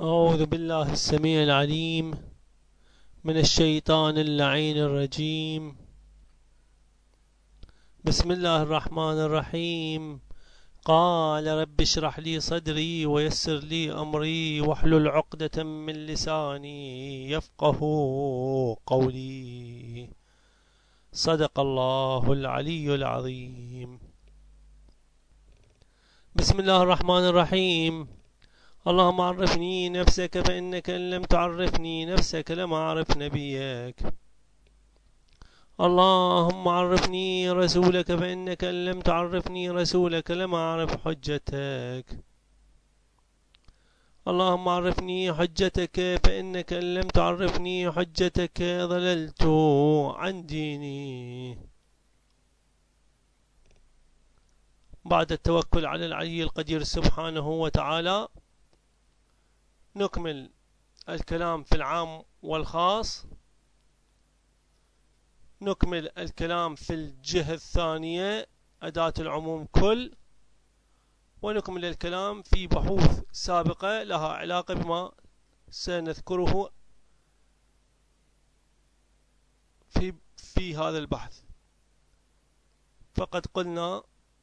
أعوذ بالله السميع العليم من الشيطان اللعين الرجيم. بسم الله الرحمن الرحيم. قال رب اشرح لي صدري ويسر لي أمري واحلل عقدة من لساني يفقه قولي. صدق الله العلي العظيم. بسم الله الرحمن الرحيم. اللهم عرفني نفسك فإنك إن لم تعرفني نفسك لم أعرف نبيك. اللهم عرفني رسولك فإنك إن لم تعرفني رسولك لم أعرف حجتك. اللهم عرفني حجتك فإنك إن لم تعرفني حجتك ضللت عن ديني. بعد التوكل على العلي القدير سبحانه وتعالى نكمل الكلام في العام والخاص، نكمل الكلام في الجهة الثانية أداة العموم كل، ونكمل الكلام في بحوث سابقة لها علاقة بما سنذكره في هذا البحث. فقد قلنا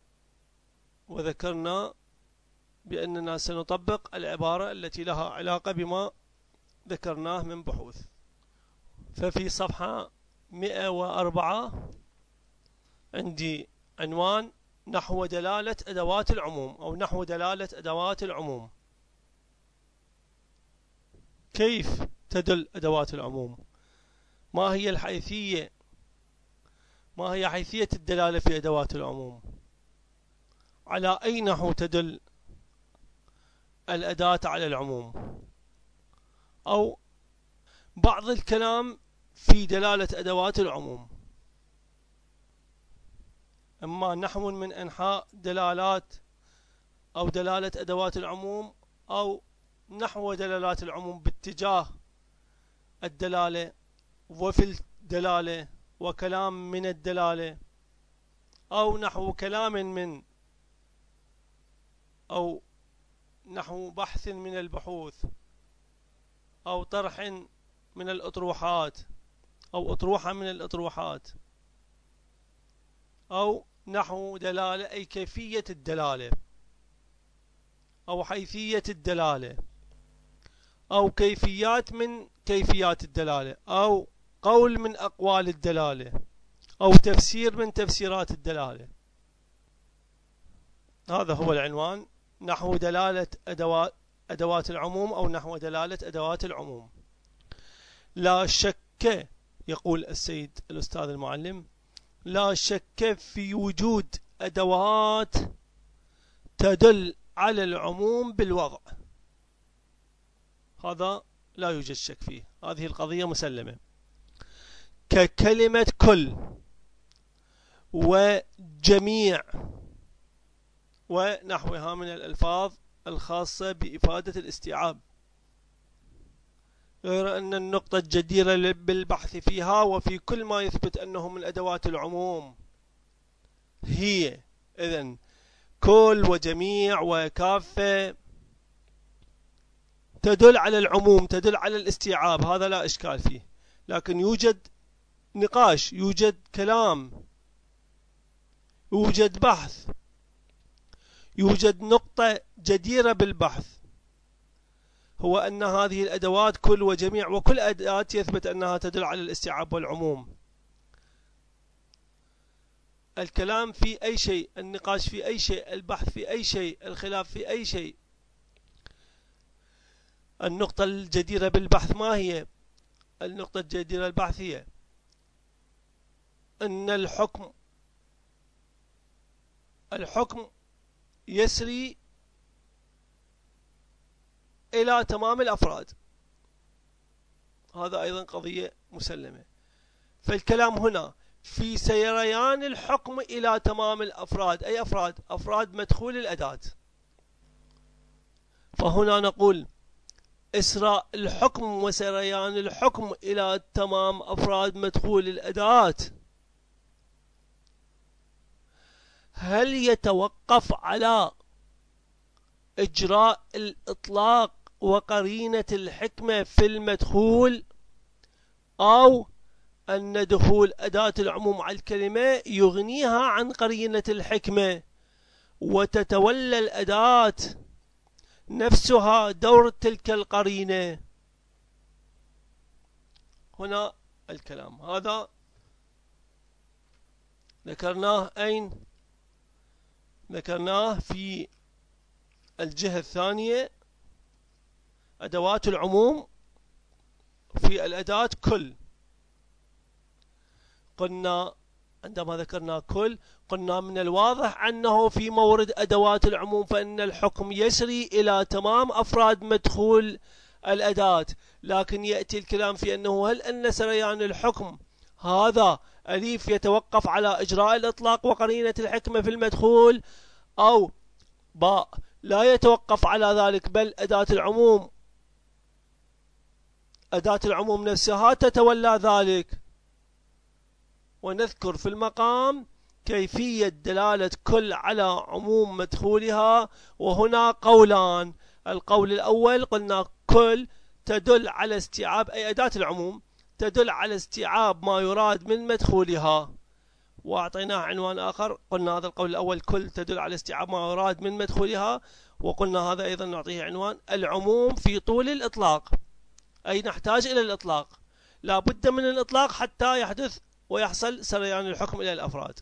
وذكرنا بأننا سنطبق العبارة التي لها علاقة بما ذكرناه من بحوث. ففي صفحة 104 عندي عنوان نحو دلالة أدوات العموم أو نحو دلالة أدوات العموم. كيف تدل أدوات العموم؟ ما هي الحيثية؟ ما هي حيثية الدلالة في أدوات العموم؟ على أي نحو تدل الأداة على العموم؟ أو بعض الكلام في دلالة أدوات العموم، أما نحو من أنحاء دلالات أو دلالة أدوات العموم، أو نحو دلالات العموم باتجاه الدلالة وفي الدلالة وكلام من الدلالة، أو نحو كلام من أو نحو بحث من البحوث، أو طرح من الأطروحات، أو أطروحة من الأطروحات، أو نحو دلالة أي كيفية الدلالة أو حيثية الدلالة، أو كيفيات من كيفيات الدلالة، أو قول من أقوال الدلالة، أو تفسير من تفسيرات الدلالة. هذا هو العنوان، نحو دلالة أدوات العموم أو نحو دلالة أدوات العموم. لا شك، يقول السيد الأستاذ المعلم، لا شك في وجود أدوات تدل على العموم بالوضع. هذا لا يوجد شك فيه، هذه القضية مسلمة، ككلمة كل وجميع ونحوها من الألفاظ الخاصة بإفادة الاستيعاب، غير أن النقطة الجديرة بالبحث فيها وفي كل ما يثبت أنه من أدوات العموم هي إذن كل وجميع وكافة تدل على العموم، تدل على الاستيعاب، هذا لا إشكال فيه. لكن يوجد نقاش، يوجد كلام، يوجد بحث، يوجد نقطة جديرة بالبحث، هو أن هذه الأدوات كل وجميع وكل أداة يثبت أنها تدل على الاستيعاب والعموم. الكلام في أي شيء، النقاش في أي شيء، البحث في أي شيء، الخلاف في أي شيء. النقطة الجديرة بالبحث ما هي؟ النقطة الجديرة بالبحث هي أن الحكم يسري إلى تمام الأفراد. هذا أيضا قضية مسلمة. فالكلام هنا في سيريان الحكم إلى تمام الأفراد. أي أفراد؟ أفراد مدخول الأداة. فهنا نقول إسراء الحكم وسريان الحكم إلى تمام أفراد مدخول الأداة هل يتوقف على إجراء الإطلاق وقرينة الحكمة في المدخول، أو أن دخول أداة العموم على الكلمة يغنيها عن قرينة الحكمة، وتتولى الأداة نفسها دور تلك القرينة. هنا الكلام هذا ذكرناه أين؟ ذكرناه في الجهة الثانية، أدوات العموم في الأداة كل. قلنا عندما ذكرنا كل قلنا من الواضح أنه في مورد أدوات العموم فإن الحكم يسري إلى تمام أفراد مدخول الأداة، لكن يأتي الكلام في أنه هل أن سريان الحكم هذا أليف يتوقف على إجراء الإطلاق وقرينة الحكمة في المدخول، أو باء لا يتوقف على ذلك، بل أداة العموم نفسها تتولى ذلك. ونذكر في المقام كيفية دلالة كل على عموم مدخولها، وهنا قولان. القول الأول قلنا كل تدل على استيعاب، أي أداة العموم تدل على استيعاب ما يراد من مدخولها، وأعطيناه عنوان آخر قلنا هذا القول الأول كل تدل على استيعاب ما يراد من مدخولها، وقلنا هذا أيضا نعطيه عنوان العموم في طول الإطلاق، أي نحتاج إلى الإطلاق، لا بد من الإطلاق حتى يحدث ويحصل سريان الحكم إلى الأفراد.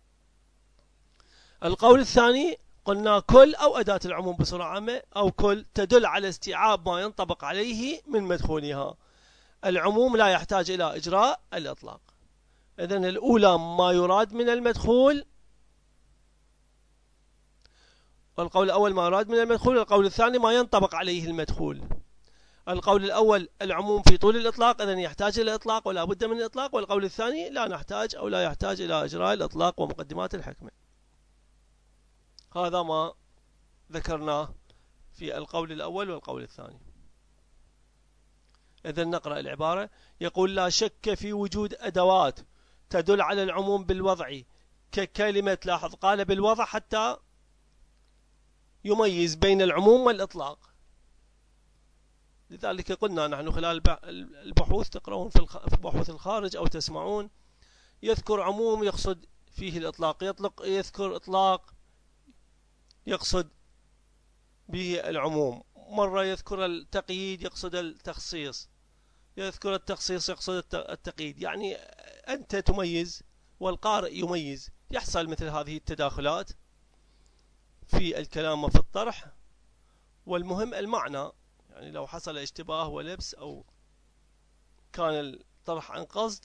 القول الثاني قلنا كل أو أداة العموم بصورة عامة، أو كل تدل على استيعاب ما ينطبق عليه من مدخولها. العموم لا يحتاج إلى إجراء الإطلاق. إذن الأولى ما يراد من المدخول، والقول الأول ما يراد من المدخول، والقول الثاني ما ينطبق عليه المدخول. القول الأول العموم في طول الإطلاق، إذن يحتاج إلى إطلاق ولا بد من الإطلاق، والقول الثاني لا نحتاج أو لا يحتاج إلى إجراء الإطلاق ومقدمات الحكمة. هذا ما ذكرناه في القول الأول والقول الثاني. إذن نقرأ العبارة. يقول لا شك في وجود أدوات تدل على العموم بالوضع ككلمة، لاحظ قال بالوضع حتى يميز بين العموم والإطلاق، لذلك قلنا نحن خلال البحوث تقرؤون في بحوث الخارج أو تسمعون يذكر عموم يقصد فيه الإطلاق، يذكر إطلاق يقصد به العموم، مرة يذكر التقييد يقصد التخصيص، يذكر التخصيص يقصد التقييد، يعني أنت تميز والقارئ يميز. يحصل مثل هذه التداخلات في الكلام وفي الطرح، والمهم المعنى، يعني لو حصل اشتباه ولبس أو كان الطرح عن قصد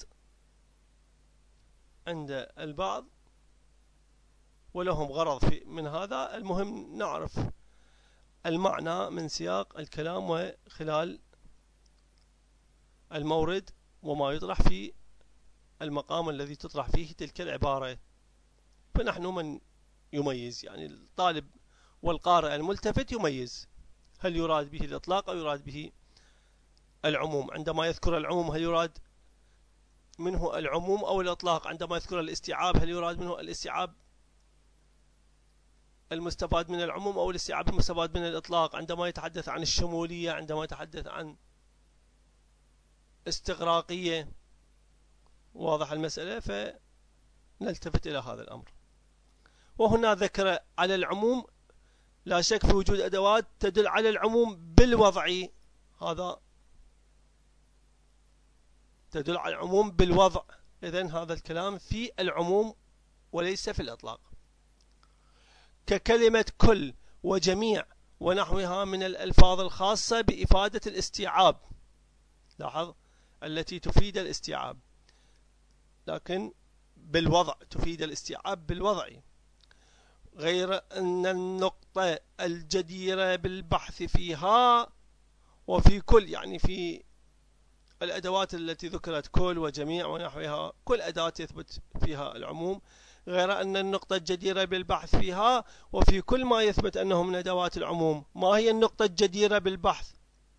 عند البعض ولهم غرض من هذا، المهم نعرف المعنى من سياق الكلام وخلال المورد وما يطرح في المقام الذي تطرح فيه تلك العبارة. فنحن من يميز، يعني الطالب والقارئ الملتفت يميز هل يراد به الإطلاق أو يراد به العموم. عندما يذكر العموم هل يراد منه العموم أو الإطلاق؟ عندما يذكر الاستيعاب هل يراد منه الاستيعاب المستفاد من العموم أو الاستيعاب المستفاد من الإطلاق؟ عندما يتحدث عن الشمولية، عندما يتحدث عن استغراقية، واضح المسألة، فنلتفت إلى هذا الأمر. وهنا ذكر على العموم لا شك في وجود أدوات تدل على العموم بالوضع، هذا تدل على العموم بالوضع، إذن هذا الكلام في العموم وليس في الإطلاق، ككلمة كل وجميع ونحوها من الألفاظ الخاصة بإفادة الاستيعاب، لاحظ التي تفيد الاستيعاب، لكن بالوضع تفيد الاستيعاب بالوضع. غير أن النقطة الجديرة بالبحث فيها وفي كل، يعني في الأدوات التي ذكرت كل وجميع ونحوها، كل أداة يثبت فيها العموم، غير أن النقطة الجديرة بالبحث فيها وفي كل ما يثبت أنه من أدوات العموم. ما هي النقطة الجديرة بالبحث؟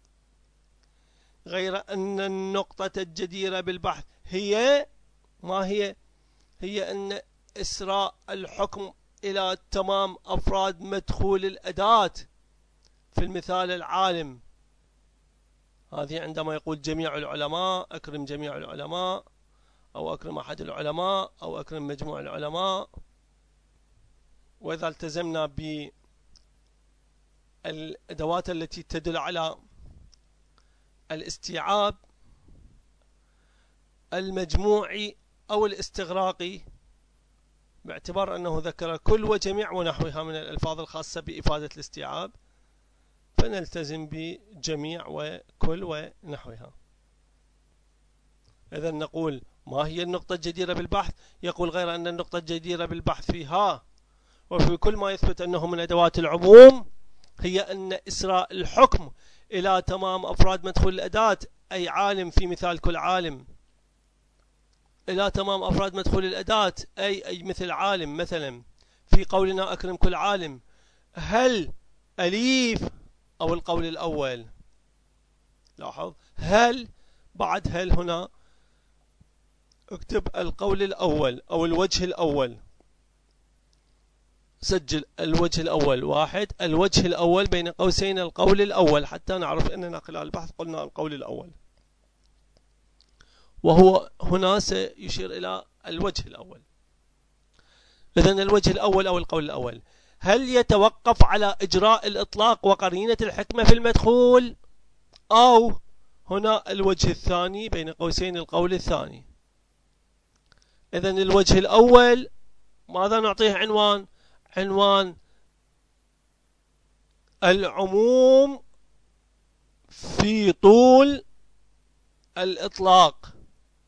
غير أن النقطة الجديرة بالبحث هي ما هي؟ هي أن إسراء الحكم إلى تمام أفراد مدخول الأداة في المثال العالم، هذه عندما يقول جميع العلماء، أكرم جميع العلماء، أو أكرم أحد العلماء، أو أكرم مجموع العلماء. وإذا التزمنا بالأدوات التي تدل على الاستيعاب المجموعي أو الاستغراقي، باعتبار أنه ذكر كل وجميع ونحوها من الألفاظ الخاصة بإفادة الاستيعاب، فنلتزم بجميع وكل ونحوها. إذا نقول ما هي النقطة الجديرة بالبحث؟ يقول غير أن النقطة الجديرة بالبحث فيها وفي كل ما يثبت أنه من أدوات العموم هي أن إسراء الحكم إلى تمام أفراد مدخول الأداة، أي عالم في مثال كل عالم، إلى تمام أفراد مدخول الأداة أي مثل عالم. مثلا في قولنا أكرم كل عالم، هل أليف أو القول الأول؟ لاحظ هل، بعد هل هنا اكتب القول الأول أو الوجه الأول، سجل الوجه الأول 1، الوجه الأول بين قوسين القول الأول، حتى نعرف أننا خلال البحث قلنا القول الأول، وهو هنا سيشير إلى الوجه الأول. إذن الوجه الأول أو القول الأول، هل يتوقف على إجراء الإطلاق وقرينة الحكمة في المدخول، أو هنا الوجه الثاني بين قوسين القول الثاني. إذن الوجه الأول ماذا نعطيه عنوان؟ عنوان العموم في طول الإطلاق.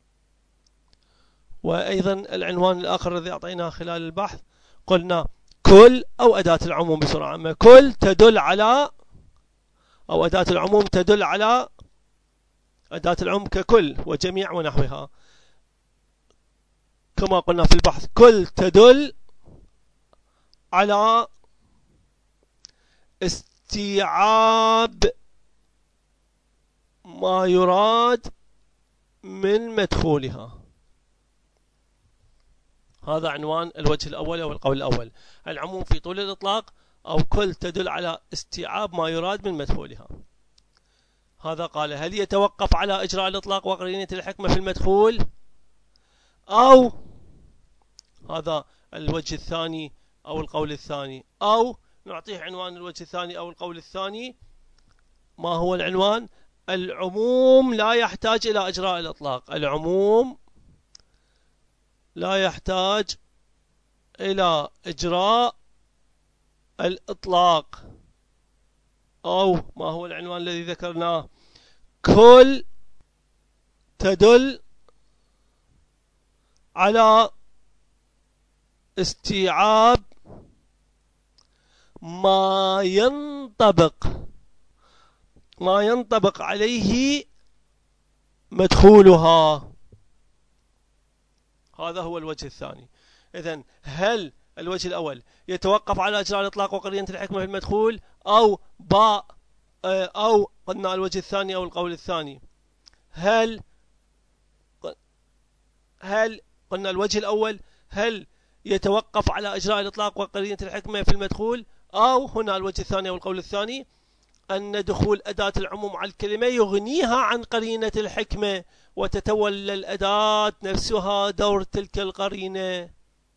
وأيضا العنوان الآخر الذي أعطيناه خلال البحث قلنا كل أو أداة العموم بصورة عامة. كل تدل على، أو أداة العموم تدل على أداة العموم ككل وجميع ونحوها. كما قلنا في البحث كل تدل على استيعاب ما يراد من مدخولها. هذا عنوان الوجه الأول أو القول الأول، العموم في طول الإطلاق، أو كل تدل على استيعاب ما يراد من مدخولها. هذا قال هل يتوقف على إجراء الإطلاق وقرينة الحكمة في المدخول، أو هذا الوجه الثاني أو القول الثاني، أو نعطيه عنوان الوجه الثاني أو القول الثاني. ما هو العنوان؟ العموم لا يحتاج إلى إجراء الإطلاق، العموم لا يحتاج إلى إجراء الإطلاق. أو ما هو العنوان الذي ذكرناه؟ كل تدل على استيعاب ما ينطبق عليه مدخولها. هذا هو الوجه الثاني. إذن هل الوجه الأول يتوقف على إجراء الإطلاق وقرينة الحكمة في المدخول، أو باء، أو قلنا الوجه الثاني أو القول الثاني، هل قلنا الوجه الأول هل يتوقف على إجراء الإطلاق وقرينة الحكمة في المدخول، أو هنا الوجه الثاني أو القول الثاني أن دخول أداة العموم على الكلمة يغنيها عن قرينة الحكمة وتتولى الأداة نفسها دور تلك القرينة.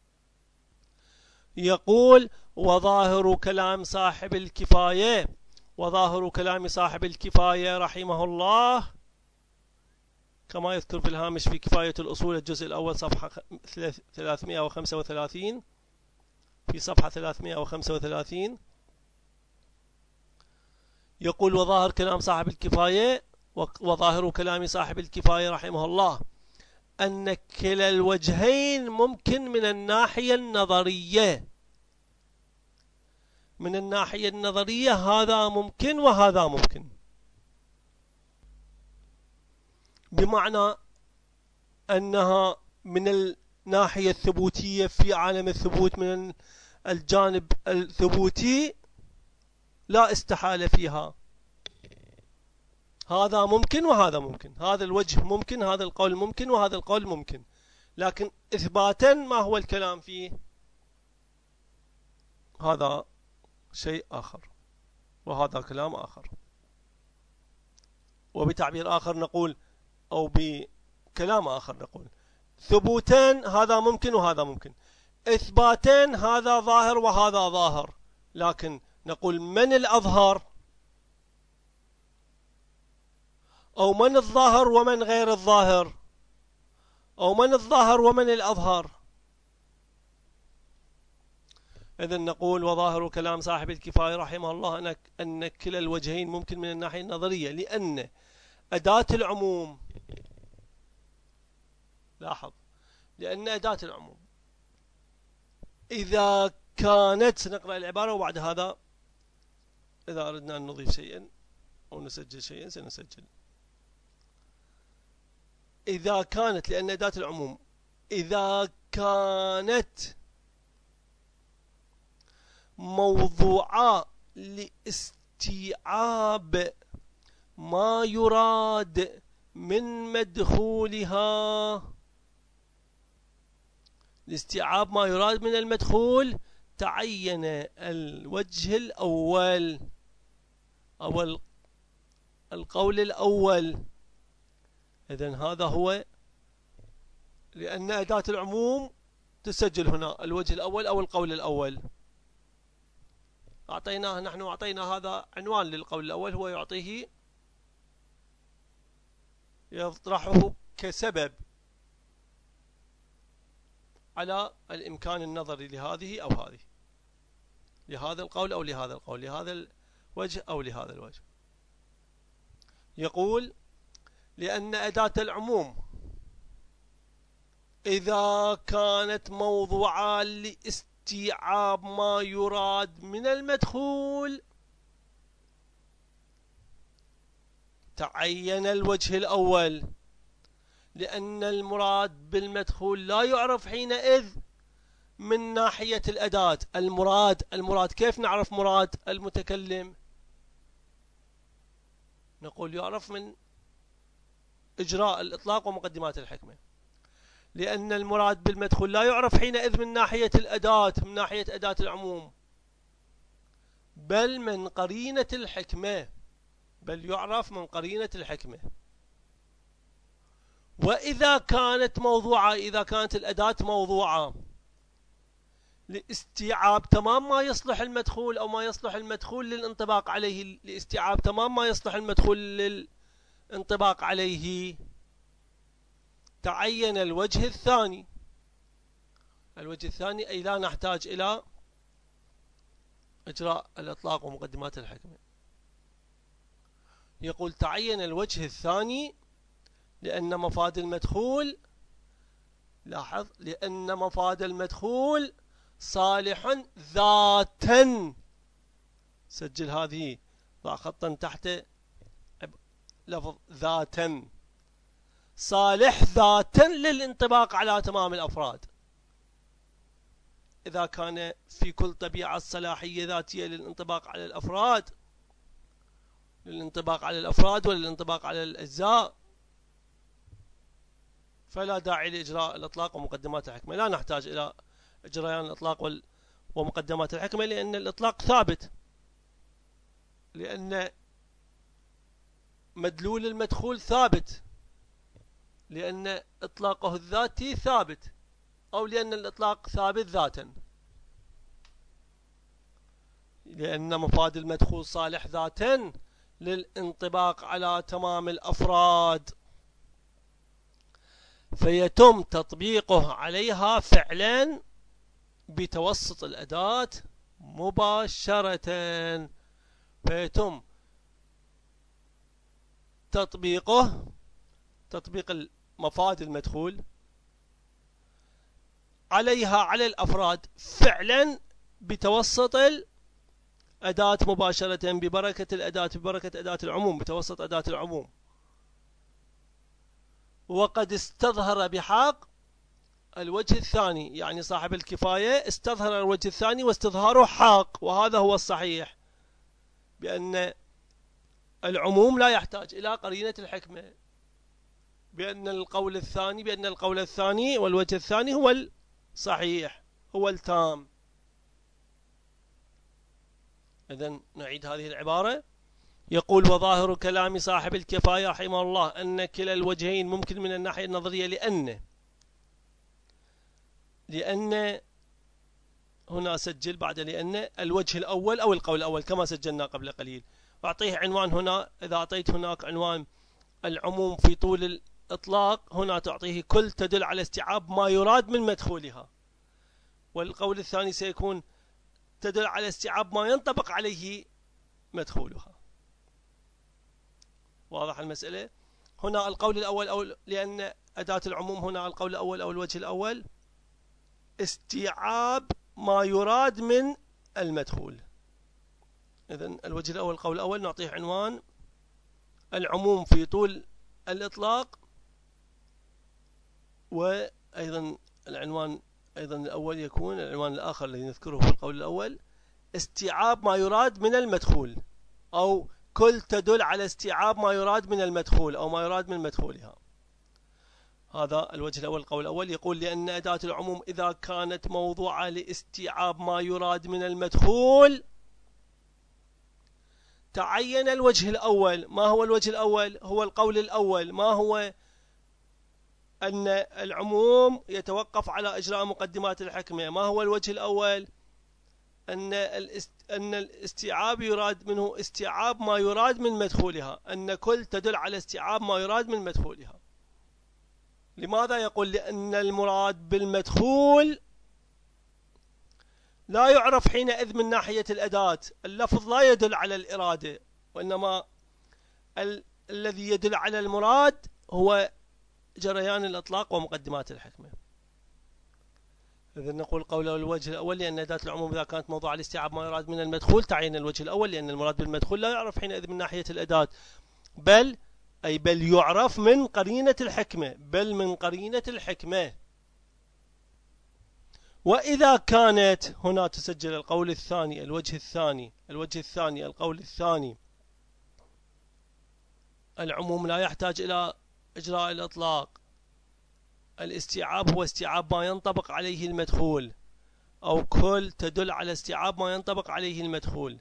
يقول وظاهر كلام صاحب الكفاية، وظاهر كلام صاحب الكفاية رحمه الله كما يذكر في الهامش في كفاية الأصول الجزء الأول صفحة 335، في صفحة 335 يقول وظاهر كلام صاحب الكفاية، وظاهر كلام صاحب الكفاية رحمه الله أن كلا الوجهين ممكن من الناحية النظرية. من الناحية النظرية هذا ممكن وهذا ممكن، بمعنى أنها من الناحية الثبوتية في عالم الثبوت، من الجانب الثبوتي لا استحالة فيها، هذا ممكن وهذا ممكن، هذا الوجه ممكن، هذا القول ممكن وهذا القول ممكن، لكن إثباتا ما هو الكلام فيه؟ هذا شيء آخر وهذا كلام آخر. وبتعبير آخر نقول، أو بكلام آخر نقول، ثبوتين هذا ممكن وهذا ممكن، إثباتين هذا ظاهر وهذا ظاهر، لكن نقول من الأظهر أو من الظاهر ومن غير الظاهر، أو من الظاهر ومن الأظهر. إذن نقول وظاهر كلام صاحب الكفاية رحمه الله أن كلا الوجهين ممكن من الناحية النظرية، لأن أداة العموم، لاحظ، لأن أداة العموم إذا كانت، نقرأ العبارة وبعد هذا إذا أردنا أن نضيف شيئا أو نسجل شيئا سنسجل. إذا كانت، لأن أداة العموم إذا كانت موضوعة لاستيعاب ما يراد من مدخولها، لاستيعاب ما يراد من المدخول، تعين الوجه الأول أو القول الأول. إذن هذا هو، لأن أداة العموم تسجل هنا الوجه الأول أو القول الأول. أعطيناه، نحن أعطينا هذا عنوان للقول الأول، هو يعطيه، يطرحه كسبب على الإمكان النظري لهذه أو هذه، لهذا القول أو لهذا القول، لهذا الوجه أو لهذا الوجه. يقول لأن أداة العموم إذا كانت موضوعة لاستيعاب ما يراد من المدخول، تعين الوجه الأول، لأن المراد بالمدخول لا يعرف حينئذ من ناحية الأداة. المراد كيف نعرف مراد المتكلم؟ نقول يعرف من إجراء الإطلاق ومقدمات الحكمة، لأن المراد بالمدخول لا يعرف حينئذ من ناحية الأداة، من ناحية أداة العموم، بل من قرينة الحكمة، بل يعرف من قرينة الحكمة. وإذا كانت موضوعة، إذا كانت الأداة موضوعة لاستيعاب تمام ما يصلح المدخول أو ما يصلح المدخول للانطباق عليه، لاستيعاب تمام ما يصلح المدخول للانطباق عليه، تعين الوجه الثاني. الوجه الثاني أي لا نحتاج إلى إجراء الإطلاق ومقدمات الحكمة. يقول تعين الوجه الثاني لأن مفاد المدخول، لاحظ، لأن مفاد المدخول صالح ذاتا، سجل هذه، ضع خطا تحت لفظ ذاتا، صالح ذاتا للانطباق على تمام الأفراد. إذا كان في كل طبيعة صلاحية ذاتية للانطباق على الأفراد، للانطباق على الأفراد وللانطباق على الأجزاء، فلا داعي لإجراء الإطلاق ومقدمات الحكمة، لا نحتاج إلى جريان الإطلاق ومقدمات الحكمة، لأن الإطلاق ثابت، لأن مدلول المدخول ثابت، لأن إطلاقه الذاتي ثابت، أو لأن الإطلاق ثابت ذاتا، لأن مفاد المدخول صالح ذاتا للانطباق على تمام الأفراد، فيتم تطبيقه عليها فعلا بتوسط الأداة مباشرة، فيتم تطبيقه، تطبيق مفاد المدخول عليها على الأفراد فعلا بتوسط الأداة مباشرة، ببركة الأداة، ببركة أداة العموم، بتوسط أداة العموم. وقد استظهر بحق الوجه الثاني، يعني صاحب الكفاية استظهر الوجه الثاني واستظهاره حق، وهذا هو الصحيح، بأن العموم لا يحتاج إلى قرينة الحكمة، بأن القول الثاني والوجه الثاني هو الصحيح، هو التام. إذن نعيد هذه العبارة: يقول وظاهر كلام صاحب الكفاية رحمه الله أن كلا الوجهين ممكن من الناحية النظرية لأن هنا سجل بعد لأن الوجه الأول أو القول الأول كما سجلنا قبل قليل. أعطيه عنوان هنا، إذا أعطيت هناك عنوان العموم في طول الإطلاق، هنا تعطيه كل تدل على استيعاب ما يراد من مدخولها، والقول الثاني سيكون تدل على استيعاب ما ينطبق عليه مدخولها. واضح المسألة؟ هنا القول الأول أو لأن أداة العموم هنا القول الأول أو الوجه الأول استيعاب ما يراد من المدخول. إذن الوجه الأول القول الأول نعطيه عنوان العموم في طول الإطلاق، وأيضا العنوان أيضا الأول يكون العنوان الآخر الذي نذكره في القول الأول استيعاب ما يراد من المدخول، أو كل تدل على استيعاب ما يراد من المدخول أو ما يراد من مدخولها. هذا الوجه الأول القول الأول. يقول لأن أداة العموم إذا كانت موضوعة لاستيعاب ما يراد من المدخول تعين الوجه الأول. ما هو الوجه الأول؟ هو القول الأول. ما هو؟ أن العموم يتوقف على إجراء مقدمات الحكمة. ما هو الوجه الأول؟ أن الاستيعاب يراد منه استيعاب ما يراد من مدخولها، أن كل تدل على استيعاب ما يراد من مدخولها. لماذا؟ يقول لأن المراد بالمدخول لا يعرف حينئذ من ناحية الأداة. اللفظ لا يدل على الإرادة، وإنما الذي يدل على المراد هو جريان الإطلاق ومقدمات الحكمة. إذن نقول قوله الوجه الأول لأن أداة العموم إذا كانت موضوع لاستيعاب ما يراد من المدخول تعين الوجه الأول، لأن المراد بالمدخول لا يعرف حينئذ من ناحية الأداة، بل يعرف من قرينة الحكمة، بل من قرينة الحكمة. وإذا كانت هنا تسجل القول الثاني الوجه الثاني القول الثاني العموم لا يحتاج إلى إجراء الإطلاق، الاستيعاب هو استيعاب ما ينطبق عليه المدخول، أو كل تدل على استيعاب ما ينطبق عليه المدخول.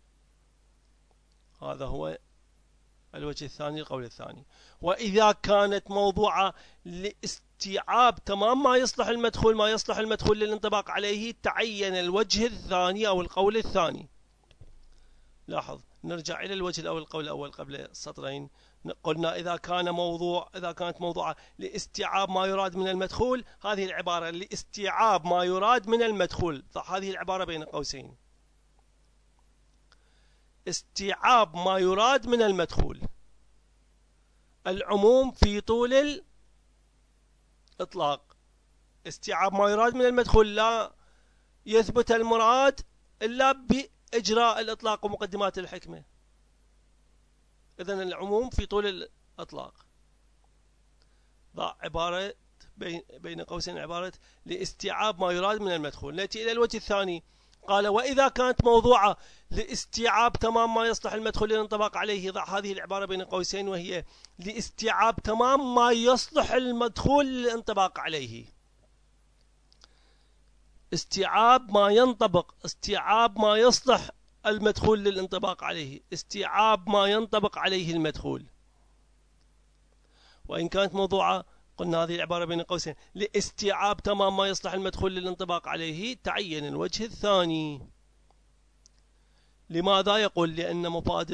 هذا هو الوجه الثاني القول الثاني. وإذا كانت موضوعة لاستيعاب تمام ما يصلح المدخول للانطباق عليه تعين الوجه الثاني أو القول الثاني. لاحظ، نرجع إلى الوجه الأول القول الأول قبل السطرين. قلنا إذا كانت موضوعة لاستيعاب ما يراد من المدخول، هذه العبارة لاستيعاب ما يراد من المدخول، ضع هذه العبارة بين قوسين، استيعاب ما يراد من المدخول. العموم في طول الإطلاق استيعاب ما يراد من المدخول، لا يثبت المراد إلا بإجراء الإطلاق ومقدمات الحكمة. إذن العموم في طول الإطلاق، ضع عبارة بين قوسين عبارة لاستيعاب ما يراد من المدخول. نأتي إلى الوجه الثاني. قال وإذا كانت موضوعة لاستيعاب تمام ما يصلح المدخول للانطباق عليه، ضع هذه العبارة بين قوسين وهي لاستيعاب تمام ما يصلح المدخول للانطباق عليه. استيعاب ما ينطبق، استيعاب ما يصلح المدخول للانطباق عليه، استيعاب ما ينطبق عليه المدخول. وإن كانت موضوعة قلنا هذه العبارة بين قوسين لاستيعاب تمام ما يصلح المدخول للانطباق عليه تعين الوجه الثاني. لماذا؟ يقول لأن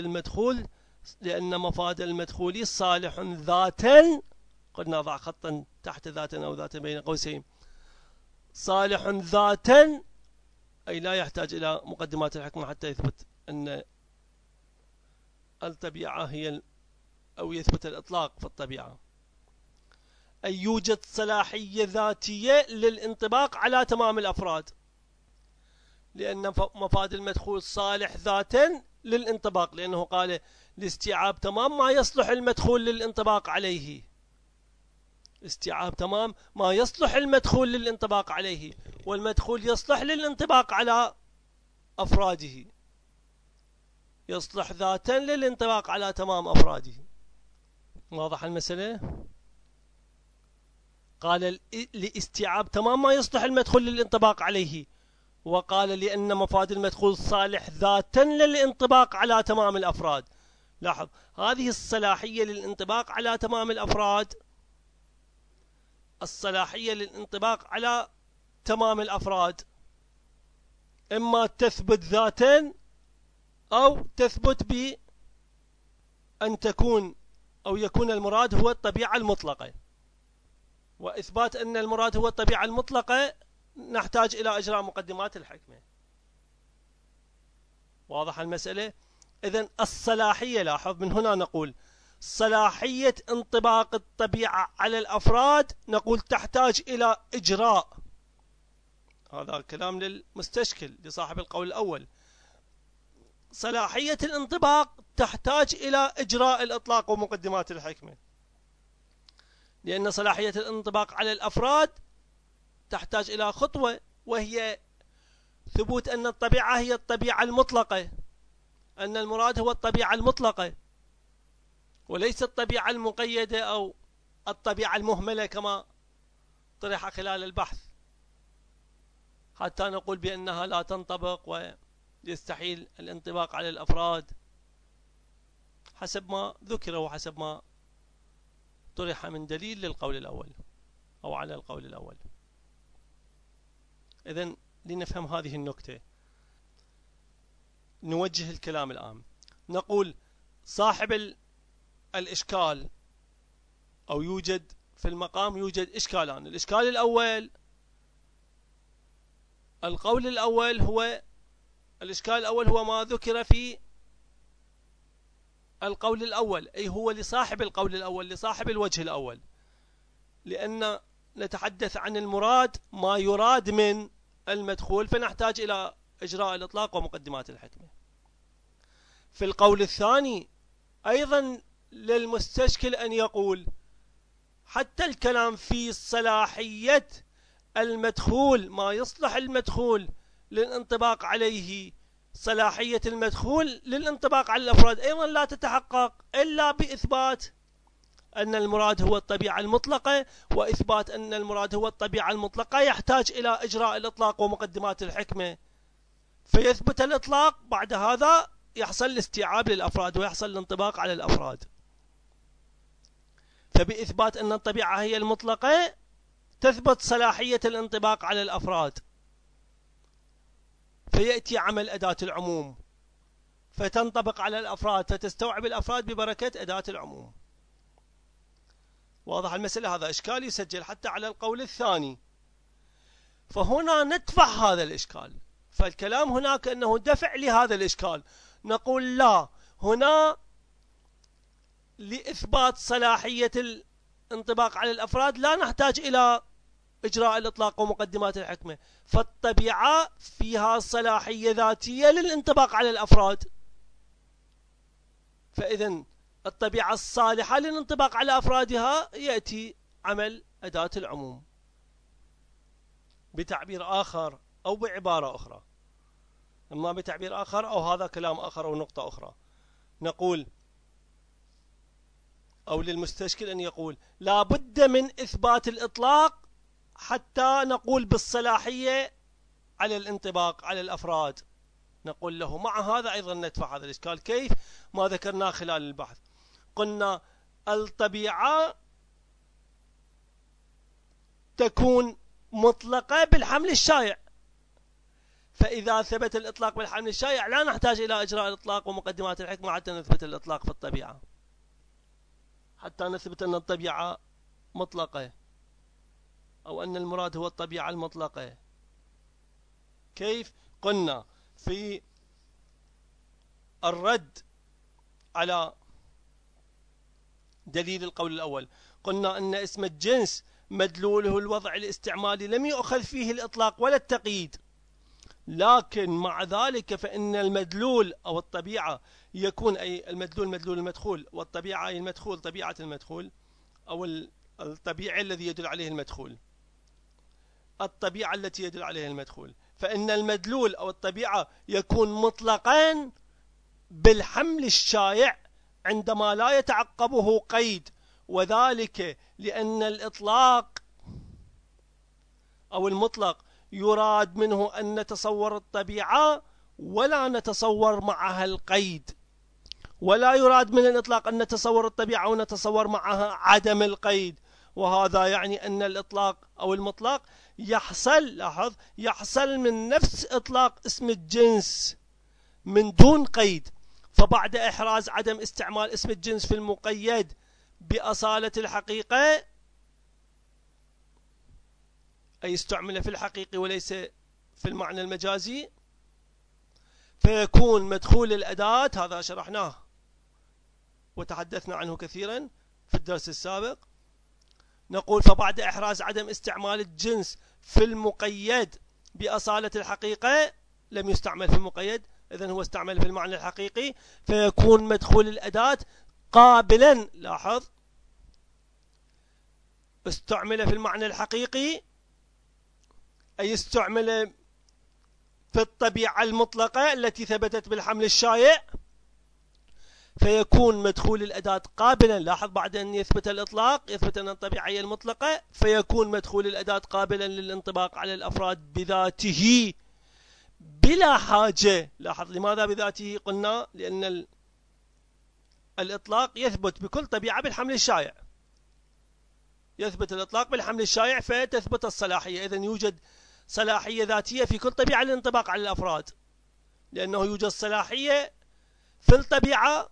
مفاد المدخول صالح ذاتا، قلنا ضع خطا تحت ذاتا أو ذاتا بين قوسين، صالح ذاتا أي لا يحتاج إلى مقدمات الحكمة حتى يثبت أن الطبيعة هي أو يثبت الإطلاق في الطبيعة، أي يوجد صلاحية ذاتية للانطباق على تمام الأفراد، لأن مفاد المدخول صالح ذاتا للانطباق، لأنه قال لاستيعاب تمام ما يصلح المدخول للانطباق عليه، استيعاب تمام ما يصلح المدخول للانطباق عليه، والمدخول يصلح للانطباق على أفراده، يصلح ذاتا للانطباق على تمام أفراده. واضح المسألة؟ قال لاستيعاب تمام ما يصلح المدخول للانطباق عليه، وقال لأن مفاد المدخول صالح ذاتا للانطباق على تمام الأفراد، لاحظ هذه الصلاحية للانطباق على تمام الأفراد، الصلاحية للانطباق على تمام الأفراد إما تثبت ذاتا أو تثبت بأن تكون أو يكون المراد هو الطبيعة المطلقة. وإثبات أن المراد هو الطبيعة المطلقة نحتاج إلى إجراء مقدمات الحكمة. واضح المسألة؟ إذن الصلاحية، لاحظ من هنا نقول صلاحية انطباق الطبيعة على الأفراد نقول تحتاج إلى إجراء، هذا كلام للمستشكل لصاحب القول الأول، صلاحية الانطباق تحتاج إلى إجراء الإطلاق ومقدمات الحكمة، لأن صلاحية الانطباق على الأفراد تحتاج إلى خطوة، وهي ثبوت أن الطبيعة هي الطبيعة المطلقة، أن المراد هو الطبيعة المطلقة وليس الطبيعة المقيدة أو الطبيعة المهملة كما طرح خلال البحث، حتى نقول بأنها لا تنطبق ويستحيل الانطباق على الأفراد حسب ما ذكر وحسب ما طرح من دليل للقول الأول أو على القول الأول. إذن لنفهم هذه النكتة نوجه الكلام الآن، نقول صاحب الإشكال أو يوجد في المقام يوجد إشكالان. الإشكال الأول، القول الأول هو الإشكال الأول هو ما ذكر في القول الأول، أي هو لصاحب القول الأول، لصاحب الوجه الأول، لأن نتحدث عن المراد ما يراد من المدخول، فنحتاج إلى إجراء الإطلاق ومقدمات الحكمة. في القول الثاني أيضا للمستشكل أن يقول حتى الكلام في صلاحية المدخول، ما يصلح المدخول للانطباق عليه، صلاحية المدخول للانطباق على الأفراد أيضا لا تتحقق إلا بإثبات أن المراد هو الطبيعة المطلقة، وإثبات أن المراد هو الطبيعة المطلقة يحتاج إلى إجراء الإطلاق ومقدمات الحكمة، فيثبت الإطلاق، بعد هذا يحصل الاستيعاب للأفراد ويحصل الانطباق على الأفراد. فبإثبات أن الطبيعة هي المطلقة تثبت صلاحية الانطباق على الأفراد، فيأتي عمل أداة العموم فتنطبق على الأفراد، فتستوعب الأفراد ببركة أداة العموم. واضح المسألة؟ هذا إشكال يسجل حتى على القول الثاني، فهنا ندفع هذا الإشكال، فالكلام هناك أنه دفع لهذا الإشكال، نقول لا، هنا لإثبات صلاحية الانطباق على الأفراد لا نحتاج إلى إجراء الإطلاق ومقدمات الحكمة، فالطبيعة فيها صلاحية ذاتية للانطباق على الأفراد، فإذن الطبيعة الصالحة للانطباق على أفرادها يأتي عمل أداة العموم. بتعبير آخر أو بعبارة أخرى، إما بتعبير آخر أو هذا كلام آخر أو نقطة أخرى، نقول أو للمستشكل أن يقول لا بد من إثبات الإطلاق حتى نقول بالصلاحية على الانطباق على الأفراد، نقول له مع هذا أيضا ندفع هذا الإشكال. كيف؟ ما ذكرناه خلال البحث، قلنا الطبيعة تكون مطلقة بالحمل الشائع، فإذا ثبت الإطلاق بالحمل الشائع لا نحتاج إلى إجراء الإطلاق ومقدمات الحكمة حتى نثبت الإطلاق في الطبيعة، حتى نثبت أن الطبيعة مطلقة أو أن المراد هو الطبيعة المطلقة. كيف؟ قلنا في الرد على دليل القول الأول، قلنا أن اسم الجنس مدلوله الوضع الاستعمالي لم يؤخذ فيه الإطلاق ولا التقييد، لكن مع ذلك فإن المدلول أو الطبيعة يكون، أي المدلول مدلول المدخول، والطبيعة أي المدخول طبيعة المدخول أو الطبيعي الذي يدل عليه المدخول، الطبيعة التي يدل عليها المدخول، فإن المدلول أو الطبيعة يكون مطلقا بالحمل الشائع عندما لا يتعقبه قيد، وذلك لأن الإطلاق أو المطلق يراد منه أن نتصور الطبيعة ولا نتصور معها القيد، ولا يراد من الإطلاق أن نتصور الطبيعة ونتصور معها عدم القيد، وهذا يعني أن الإطلاق أو المطلق يحصل، لاحظ، يحصل من نفس إطلاق اسم الجنس من دون قيد. فبعد إحراز عدم استعمال اسم الجنس في المقيد بأصالة الحقيقة، أي استعمل في الحقيقي وليس في المعنى المجازي، فيكون مدخول الأداة، هذا شرحناه وتحدثنا عنه كثيرا في الدرس السابق. نقول فبعد إحراز عدم استعمال الجنس في المقيد بأصالة الحقيقة، لم يستعمل في المقيد، إذن هو استعمل في المعنى الحقيقي، فيكون مدخول الأداة قابلا، لاحظ، استعمل في المعنى الحقيقي أي استعمل في الطبيعة المطلقة التي ثبتت بالحمل الشائع، فيكون مدخول الأداة قابلا، لاحظ، بعد أن يثبت الإطلاق، يثبت أن الطبيعة هي المطلقة، فيكون مدخول الأداة قابلا للانطباق على الأفراد بذاته بلا حاجة. لاحظ، لماذا بذاته؟ قلنا لأن الإطلاق يثبت بكل طبيعة بالحمل الشائع، يثبت الإطلاق بالحمل الشائع فتثبت الصلاحية. إذن يوجد صلاحية ذاتية في كل طبيعة للانطباق على الأفراد، لأنه يوجد صلاحية في الطبيعة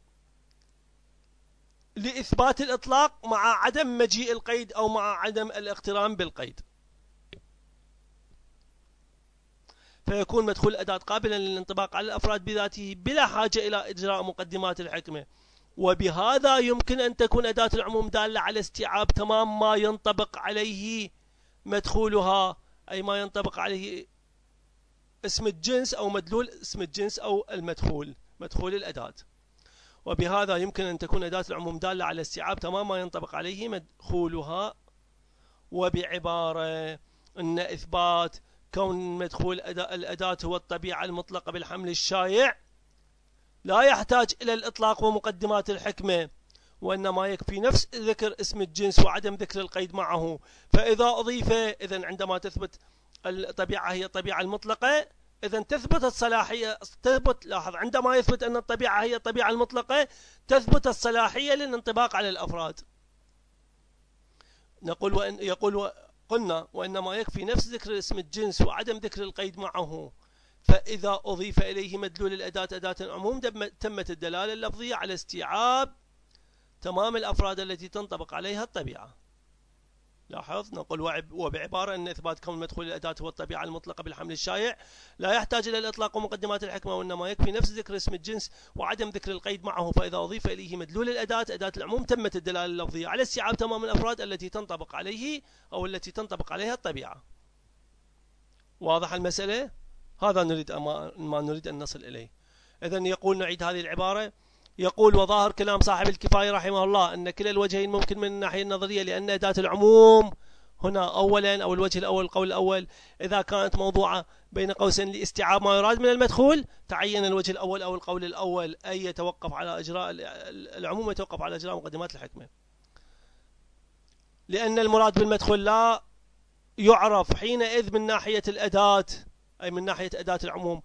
لإثبات الإطلاق مع عدم مجيء القيد أو مع عدم الاقتران بالقيد، فيكون مدخول الأداة قابلا للانطباق على الأفراد بذاته بلا حاجة إلى إجراء مقدمات الحكمة. وبهذا يمكن أن تكون أداة العموم دالة على استيعاب تمام ما ينطبق عليه مدخولها، أي ما ينطبق عليه اسم الجنس أو مدلول اسم الجنس أو المدخول، مدخول الأداة. وبهذا يمكن أن تكون أداة العموم دالة على استيعاب تمام ما ينطبق عليه مدخولها. وبعبارة أن إثبات كون مدخول الأداة هو الطبيعة المطلقة بالحمل الشائع لا يحتاج إلى الإطلاق ومقدمات الحكمة، وإنما يكفي نفس ذكر اسم الجنس وعدم ذكر القيد معه. فإذا أضيف، إذن عندما تثبت الطبيعة هي الطبيعة المطلقة، إذن تثبت الصلاحية، تثبت، لاحظ، عندما يثبت أن الطبيعة هي الطبيعة المطلقة تثبت الصلاحية للانطباق على الأفراد. نقول قلنا وإنما يكفي نفس ذكر اسم الجنس وعدم ذكر القيد معه. فإذا أضيف إليه مدلول الأداة أداة العموم تمت الدلالة اللفظية على استيعاب تمام الأفراد التي تنطبق عليها الطبيعة. لاحظ، نقول وبعبارة أن إثبات كون مدخول الأداة هو الطبيعة المطلقة بالحمل الشائع لا يحتاج إلى الإطلاق ومقدمات الحكمة، وإنما يكفي نفس ذكر اسم الجنس وعدم ذكر القيد معه. فإذا أضيف إليه مدلول الأداة أداة العموم تمت الدلالة اللفظية على استيعاب تمام الأفراد التي تنطبق عليه أو التي تنطبق عليها الطبيعة. واضح المسألة؟ هذا نريد ما نريد أن نصل إليه. إذن يقول، نعيد هذه العبارة، يقول وظاهر كلام صاحب الكفاية رحمه الله أن كلا الوجهين ممكن من الناحية النظرية، لأن أداة العموم هنا أولا أو الوجه الأول القول الأول إذا كانت موضوعة بين قوسين لاستيعاب ما يراد من المدخول تعين الوجه الأول أو القول الأول، أي يتوقف على إجراء العموم يتوقف على إجراء مقدمات الحكمة، لأن المراد بالمدخول لا يعرف حينئذ من ناحية الأداة، أي من ناحية أداة العموم،